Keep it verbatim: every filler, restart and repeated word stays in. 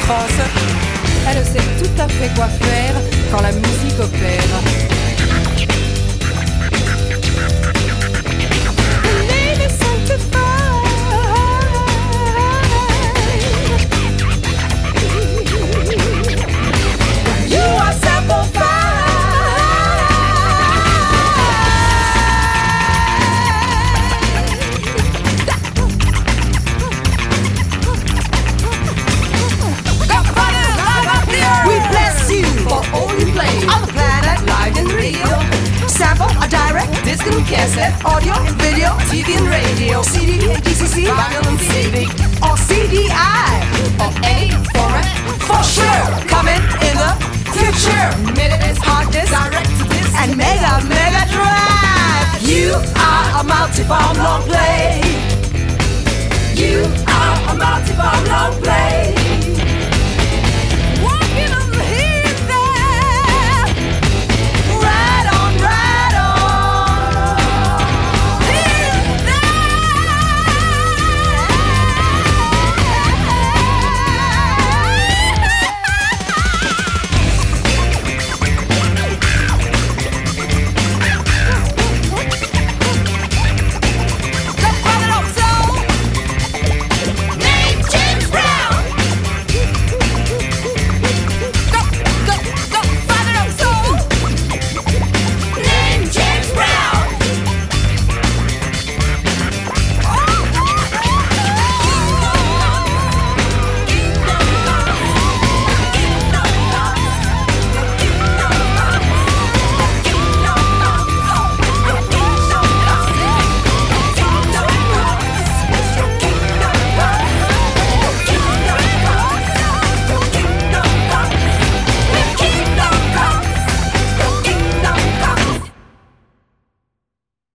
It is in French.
transe. Elle sait tout à fait quoi faire quand la musique opère. Lady sanctified, you are simplified. We bless you for all you play on the planet, live and real. Sample, a direct, disc and cassette, audio and video, T V and radio, C D and D C C, vinyl and C D, or C D I, or A format, for sure. Coming in the future, minute is hard disk, direct to disc, and mega, mega drive. You are a multi-form long play. You are a multi-form long play.